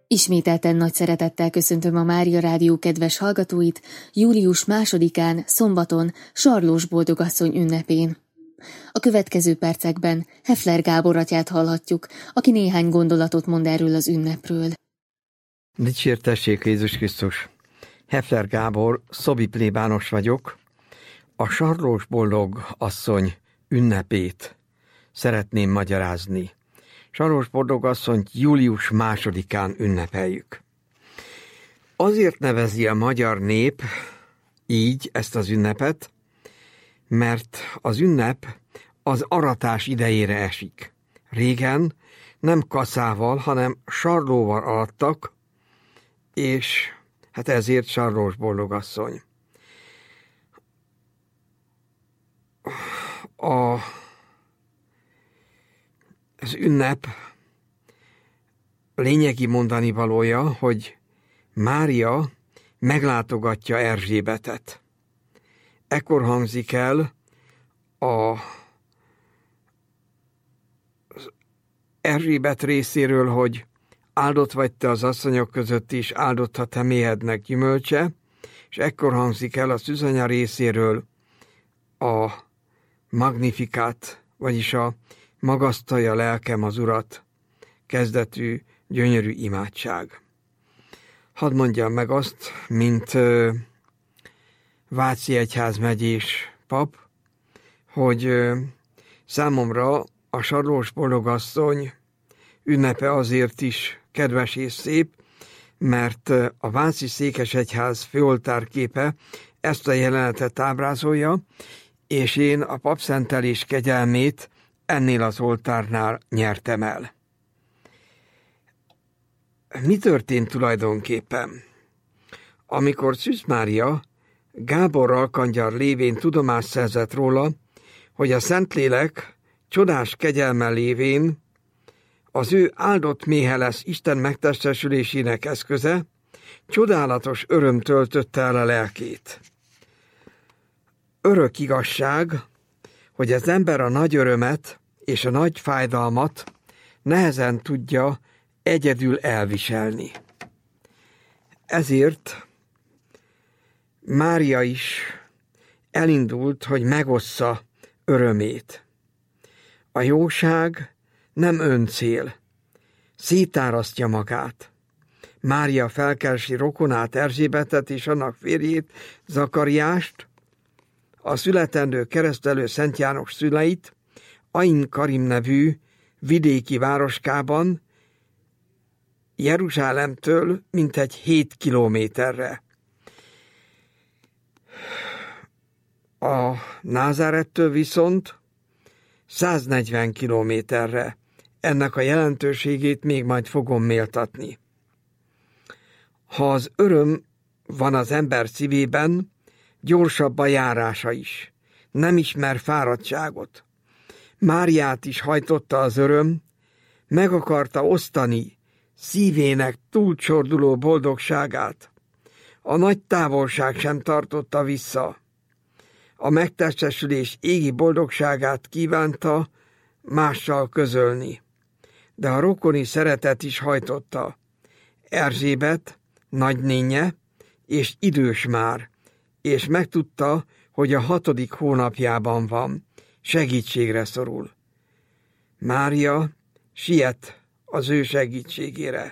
Ismételten nagy szeretettel köszöntöm a Mária Rádió kedves hallgatóit július 2-án, szombaton, Sarlós Boldogasszony ünnepén. A következő percekben Heffler Gábor atyát hallhatjuk, aki néhány gondolatot mond erről az ünnepről. Dicsértessék Jézus Krisztus! Heffler Gábor, szobi plébános vagyok. A Sarlós Boldogasszony ünnepét szeretném magyarázni. Sarlós Boldogasszonyt július 2-án ünnepeljük. Azért nevezi a magyar nép így ezt az ünnepet, mert az ünnep az aratás idejére esik. Régen nem kaszával, hanem sarlóval arattak, és hát ezért Sarlós Boldogasszony. Az ünnep lényegi mondani valója, hogy Mária meglátogatja Erzsébetet. Ekkor hangzik el az Erzsébet részéről, hogy áldott vagy te az asszonyok között is, áldott, ha te méhednek gyümölcse, és ekkor hangzik el a szűzanya részéről a Magnificat, vagyis a magasztalja lelkem az Urat kezdetű gyönyörű imádság. Hadd mondjam meg azt, mint Váci egyházmegyés pap, hogy számomra a Sarlós Boldogasszony ünnepe azért is kedves és szép, mert a Váci Székesegyház főoltárképe ezt a jelenetet ábrázolja, és én a papszentelés kegyelmét ennél az oltárnál nyertem el. Mi történt tulajdonképpen? Amikor Szűz Mária Gábor alkangyal lévén tudomást szerzett róla, hogy a Szentlélek csodás kegyelme lévén az ő áldott méhe lesz Isten megtestesülésének eszköze, csodálatos öröm töltötte el a lelkét. Örök igazság, hogy az ember a nagy örömet és a nagy fájdalmat nehezen tudja egyedül elviselni. Ezért Mária is elindult, hogy megossza örömét. A jóság nem öncél, szétárasztja magát. Mária felkeresi rokonát Erzsébetet és annak férjét, Zakariást, a születendő keresztelő Szent János szüleit, Ain Karim nevű vidéki városkában, Jeruzsálemtől mintegy 7 kilométerre. A Názárettől viszont 140 kilométerre. Ennek a jelentőségét még majd fogom méltatni. Ha az öröm van az ember szívében, gyorsabb a járása is. Nem ismer fáradtságot. Máriát is hajtotta az öröm, meg akarta osztani szívének túlcsorduló boldogságát. A nagy távolság sem tartotta vissza. A megtestesülés égi boldogságát kívánta mással közölni. De a rokoni szeretet is hajtotta. Erzsébet, nagynénje, és idős már, és megtudta, hogy a 6. hónapjában van, segítségre szorul. Mária siet az ő segítségére.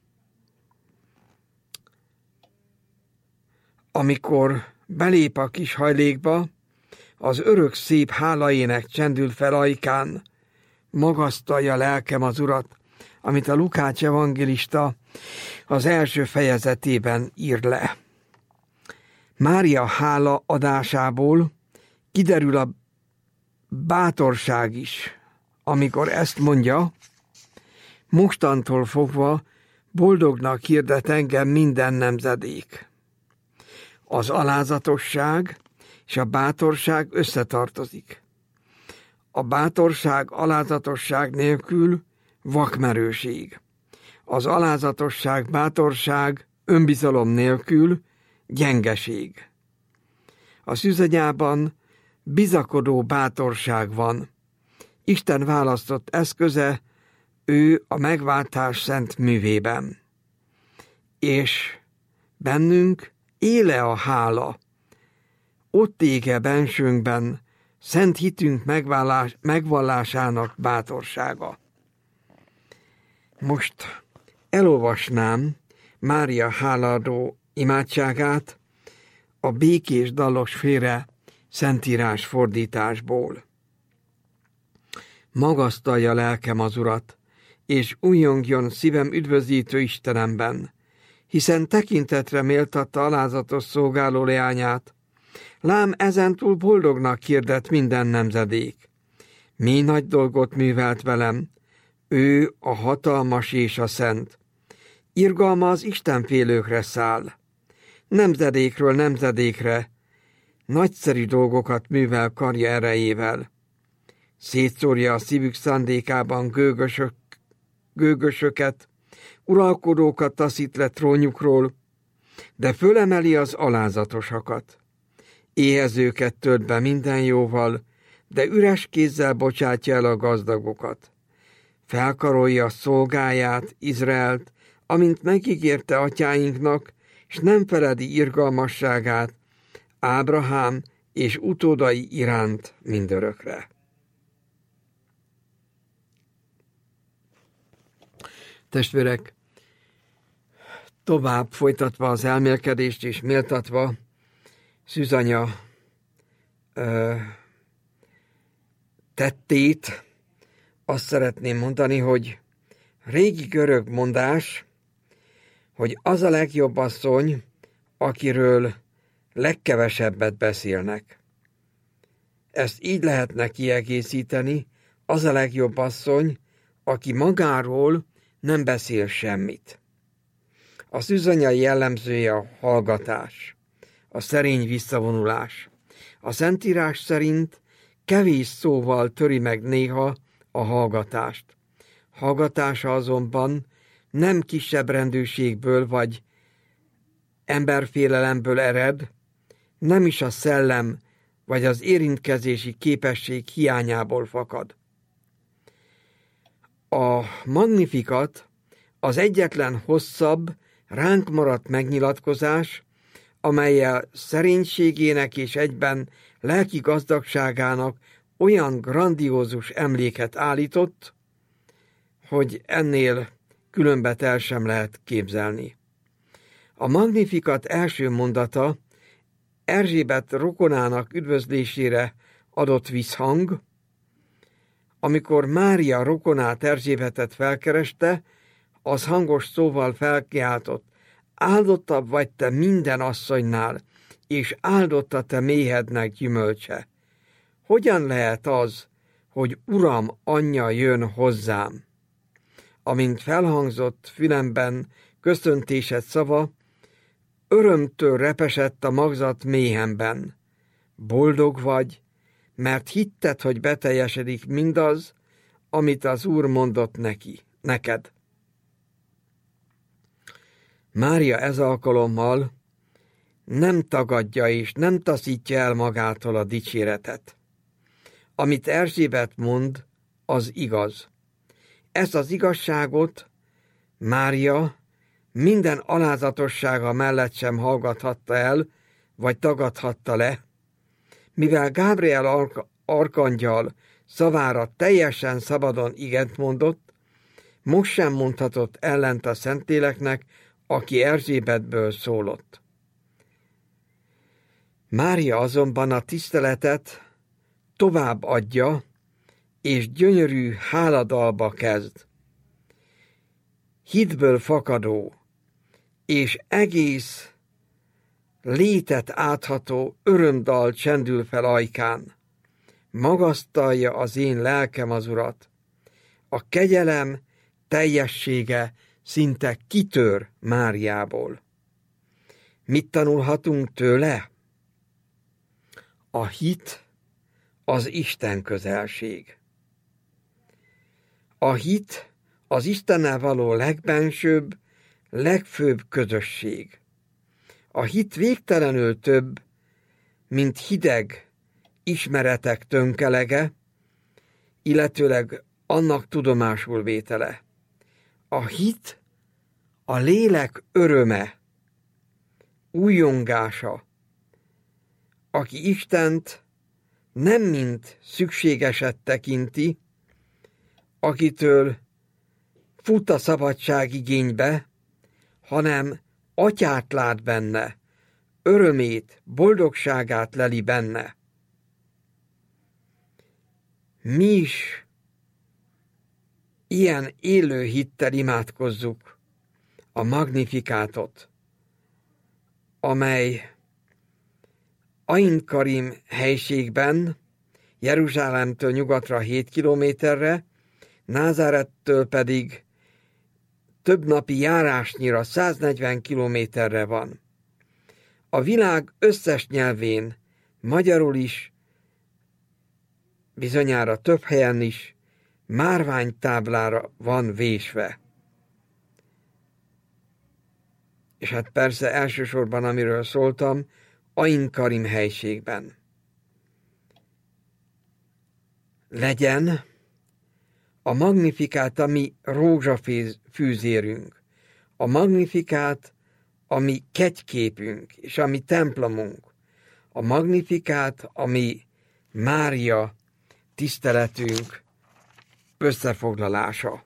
Amikor belép a kis hajlékba, az örök szép hálaének csendül fel ajkán, magasztalja lelkem az Urat, amit a Lukács evangélista az első fejezetében ír le. Mária hála adásából kiderül a bátorság is, amikor ezt mondja, mostantól fogva boldognak hirdet engem minden nemzedék. Az alázatosság és a bátorság összetartozik. A bátorság alázatosság nélkül vakmerőség. Az alázatosság, bátorság önbizalom nélkül gyengeség. A szűzanyában bizakodó bátorság van. Isten választott eszköze, ő a megváltás szent művében. és bennünk éle a hála. Ott ége bensőnkben szent hitünk megvallásának bátorsága. Most elolvasnám Mária hálaadó imádságát a Békés Dallos féle szentírás fordításból. Magasztalja lelkem az Urat, és újjongjon szívem üdvözítő Istenemben, hiszen tekintetre méltatta alázatos szolgáló leányát. Lám ezentúl boldognak hirdet minden nemzedék. Mi nagy dolgot művelt velem, ő a hatalmas és a szent. Irgalma az istenfélőkre száll. Nemzedékről nemzedékre nagyszerű dolgokat művel karja erejével. Szétszórja a szívük szándékában gőgösöket, uralkodókat taszít le trónjukról, de fölemeli az alázatosakat. Éhezőket tölt be minden jóval, de üres kézzel bocsátja el a gazdagokat. Felkarolja szolgáját, Izraelt, amint megígérte atyáinknak, és nem feledi irgalmasságát Ábrahám és utódai iránt mindörökre. Testvérek, tovább folytatva az elmélkedést és méltatva Szűzanya tettét, azt szeretném mondani, hogy régi görög mondás, hogy az a legjobb asszony, akiről legkevesebbet beszélnek. Ezt így lehetne kiegészíteni, az a legjobb asszony, aki magáról nem beszél semmit. A szűzanyai jellemzője a hallgatás, a szerény visszavonulás. A Szentírás szerint kevés szóval töri meg néha a hallgatást. Hallgatása azonban nem kisebb rendőrségből vagy emberfélelemből ered, nem is a szellem vagy az érintkezési képesség hiányából fakad. A Magnificat az egyetlen hosszabb, ránk maradt megnyilatkozás, amellyel szerénységének és egyben lelki gazdagságának olyan grandiózus emléket állított, hogy ennél különbet el sem lehet képzelni. A Magnificat első mondata Erzsébet rokonának üdvözlésére adott visszhang, amikor Mária rokonát Erzsébetet felkereste, az hangos szóval felkiáltott: áldottabb vagy te minden asszonynál, és áldott a te méhednek gyümölcse. Hogyan lehet az, hogy Uram anyja jön hozzám? Amint felhangzott fülemben köszöntésed szava, örömtől repesett a magzat méhemben. Boldog vagy, mert hitted, hogy beteljesedik mindaz, amit az Úr mondott neked. Mária ez alkalommal nem tagadja és nem taszítja el magától a dicséretet. Amit Erzsébet mond, az igaz. Ezt az igazságot Mária minden alázatossága mellett sem hallgathatta el, vagy tagadhatta le, mivel Gábriel arkangyal szavára teljesen szabadon igent mondott, most sem mondhatott ellent a Szentléleknek, aki Erzsébetből szólott. Mária azonban a tiszteletet tovább adja, és gyönyörű háladalba kezd. Hitből fakadó, és egész létet átható örömdal csendül fel ajkán. Magasztalja az én lelkem az Urat. A kegyelem teljessége szinte kitör Máriából. Mit tanulhatunk tőle? A hit az Isten közelség. A hit az Istennel való legbensőbb, legfőbb közösség. A hit végtelenül több, mint hideg ismeretek tönkelege, illetőleg annak tudomásul vétele. A hit a lélek öröme, újjongása, aki Istent nem mint szükségeset tekinti, akitől fut a szabadságigénybe, hanem atyát lát benne, örömét, boldogságát leli benne. Mi is ilyen élő hittel imádkozzuk a Magnifikátot, amely Ain Karim helységben, Jeruzsálemtől nyugatra 7 kilométerre, Názárettől pedig több napi járásnyira 140 kilométerre van. A világ összes nyelvén, magyarul is, bizonyára több helyen is, márványtáblára van vésve. És hát persze elsősorban, amiről szóltam, Ain Karim helységben. Legyen a Magnifikát a mi rózsafűzérünk, a Magnifikát a mi kegyképünk és a mi templomunk, a Magnifikát a mi Mária tiszteletünk összefoglalása.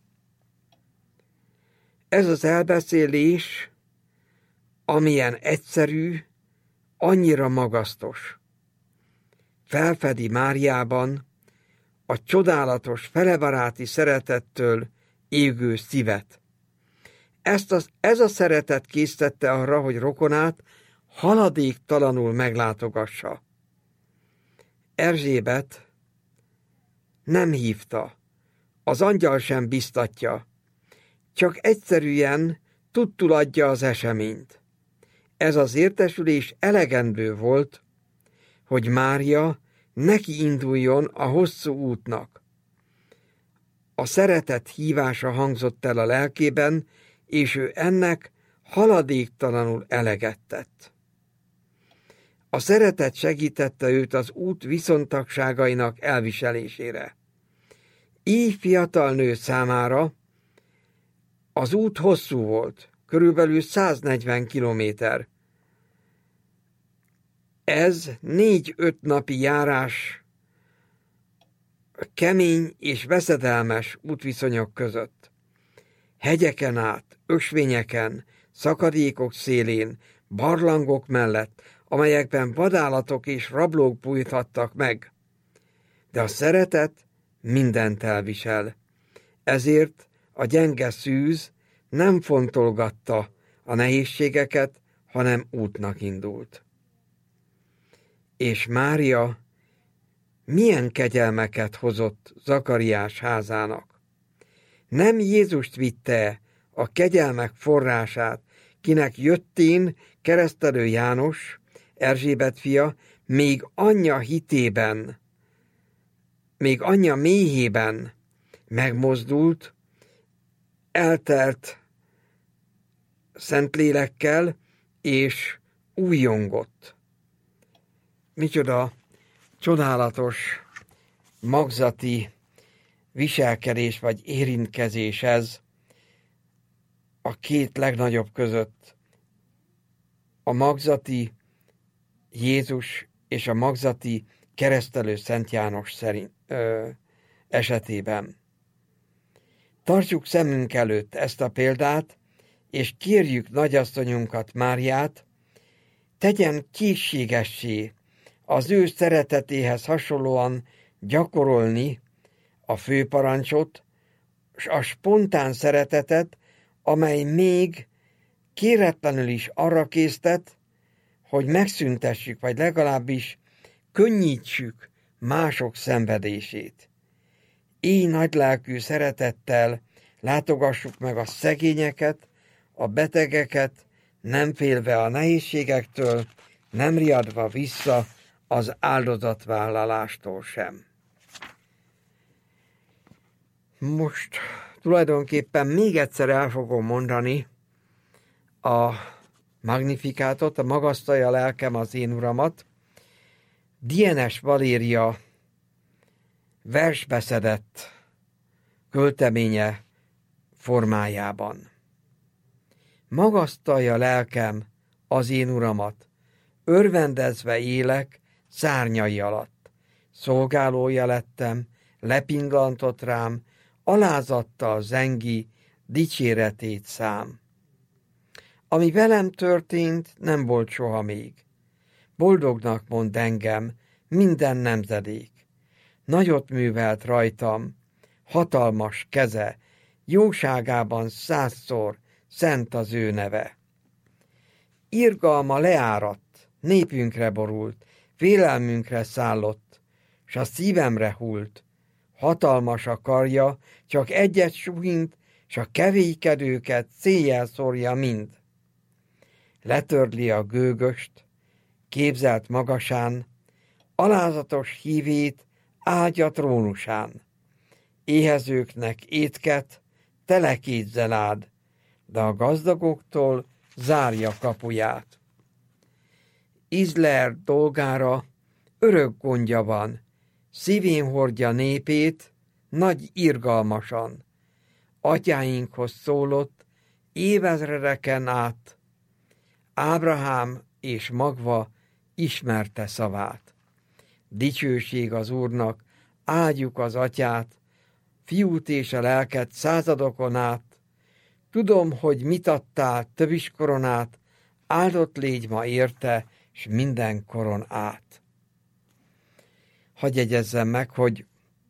Ez az elbeszélés, amilyen egyszerű, annyira magasztos. Felfedi Máriában a csodálatos, felebaráti szeretettől égő szívet. Ez a szeretet késztette arra, hogy rokonát haladéktalanul meglátogassa. Erzsébet nem hívta, az angyal sem biztatja, csak egyszerűen tudtul adja az eseményt. Ez az értesülés elegendő volt, hogy Mária neki induljon a hosszú útnak. A szeretet hívása hangzott el a lelkében, és ő ennek haladéktalanul eleget tett. A szeretet segítette őt az út viszontagságainak elviselésére. Így fiatal nő számára az út hosszú volt, körülbelül 140 kilométer. Ez 4-5 napi járás kemény és veszedelmes útviszonyok között. Hegyeken át, ösvényeken, szakadékok szélén, barlangok mellett, amelyekben vadállatok és rablók bújthattak meg. De a szeretet mindent elvisel. Ezért a gyenge szűz nem fontolgatta a nehézségeket, hanem útnak indult. És Mária milyen kegyelmeket hozott Zakariás házának. Nem Jézust vitte a kegyelmek forrását, kinek jöttén keresztelő János, Erzsébet fia, még anyja hitében, még anyja méhében megmozdult, eltelt Szentlélekkel, és újjongott. Micsoda csodálatos magzati viselkedés vagy érintkezés ez a két legnagyobb között. A magzati Jézus és a magzati keresztelő Szent János esetében. Tartsuk szemünk előtt ezt a példát, és kérjük nagyasszonyunkat, Máriát, tegyen készségessé az ő szeretetéhez hasonlóan gyakorolni a főparancsot, s a spontán szeretetet, amely még kéretlenül is arra késztet, hogy megszüntessük, vagy legalábbis könnyítsük mások szenvedését. Így nagylelkű szeretettel látogassuk meg a szegényeket, a betegeket, nem félve a nehézségektől, nem riadva vissza az áldozatvállalástól sem. Most tulajdonképpen még egyszer el fogom mondani a Magnifikátot, a magasztalja lelkem az én uramat, Dienes Valéria versbeszedett költeménye formájában. magasztalja lelkem az én Uramat, örvendezve élek szárnyai alatt. Szolgálója lettem, lepingantott rám, alázattal zengi, dicséretét szám. Ami velem történt, nem volt soha még. Boldognak mond engem minden nemzedék. Nagyot művelt rajtam, hatalmas keze, jóságában 100-szor szent az ő neve. Irgalma leáradt, népünkre borult, félelmünkre szállott, s a szívemre hult. Hatalmas a karja, csak egyet suhint, s a kevélykedőket széjjel szórja mind. Letörli a gőgöst, képzelt magasán, alázatos hívét áldja trónusán. Éhezőknek étket, tele kézzel áld, de a gazdagoktól zárja kapuját. Izrael dolgára örök gondja van, szívén hordja népét nagy irgalmasan. Atyáinkhoz szólott évezredeken át, Ábrahám és magva ismerte szavát. Dicsőség az Úrnak, áldjuk az Atyát, Fiút és a Lelket századokon át. Tudom, hogy mit adtál tövis koronát, áldott légy ma érte, s minden koron át. Hadd jegyezzem meg, hogy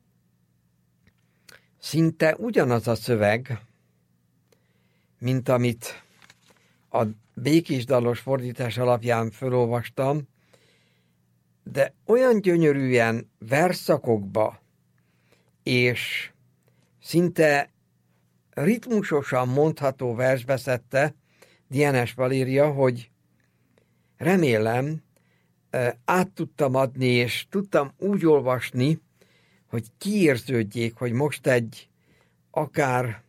szinte ugyanaz a szöveg, mint amit a békésdalos fordítás alapján felolvastam, de olyan gyönyörűen versszakokba és szinte ritmusosan mondható versbe szedte Dienes Valéria, hogy remélem át tudtam adni, és tudtam úgy olvasni, hogy kiérződjék, hogy most egy akár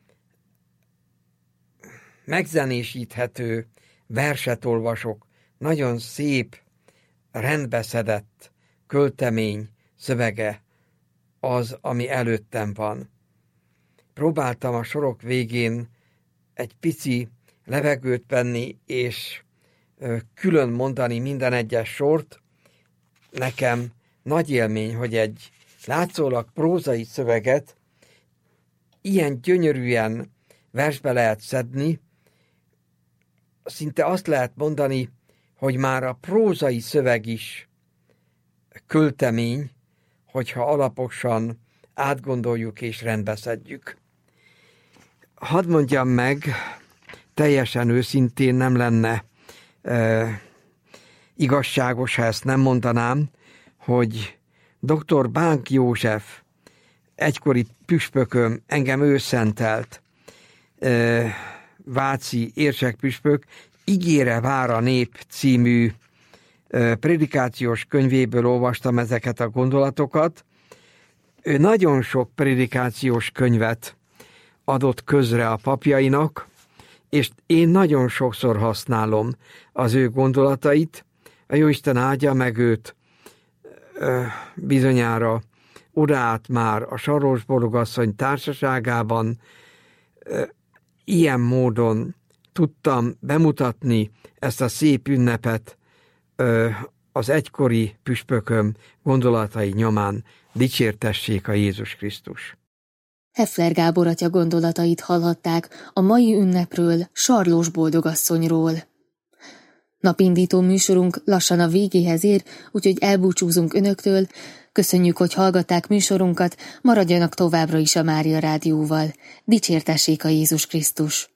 megzenésíthető verset olvasok, nagyon szép, rendbeszedett költemény szövege az, ami előttem van. Próbáltam a sorok végén egy pici levegőt venni, és külön mondani minden egyes sort. Nekem nagy élmény, hogy egy látszólag prózai szöveget ilyen gyönyörűen versbe lehet szedni, szinte azt lehet mondani, hogy már a prózai szöveg is költemény, hogyha alaposan átgondoljuk és rendbeszedjük. Hadd mondjam meg, teljesen őszintén nem lenne igazságos, ha ezt nem mondanám, hogy dr. Bánk József, egykori püspököm, engem ő szentelt, váci érsekpüspök, Ígére vár a nép című prédikációs könyvéből olvastam ezeket a gondolatokat. Ő nagyon sok prédikációs könyvet adott közre a papjainak, és én nagyon sokszor használom az ő gondolatait. A Jóisten áldja meg őt, bizonyára odaállt már a Sarlós Bólogasszony társaságában. Ilyen módon tudtam bemutatni ezt a szép ünnepet az egykori püspököm gondolatai nyomán. Dicsértessék a Jézus Krisztus! Heffler Gábor atya gondolatait hallhatták a mai ünnepről, Sarlós Boldogasszonyról. Napindító műsorunk lassan a végéhez ér, úgyhogy elbúcsúzunk önöktől. Köszönjük, hogy hallgatták műsorunkat, maradjanak továbbra is a Mária Rádióval. Dicsértessék a Jézus Krisztus!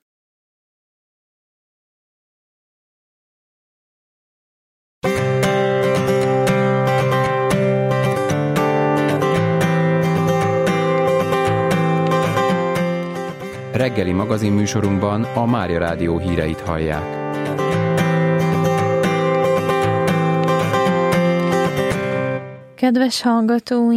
Reggeli magazinműsorunkban a Mária Rádió híreit hallják. Kedves hallgatóink!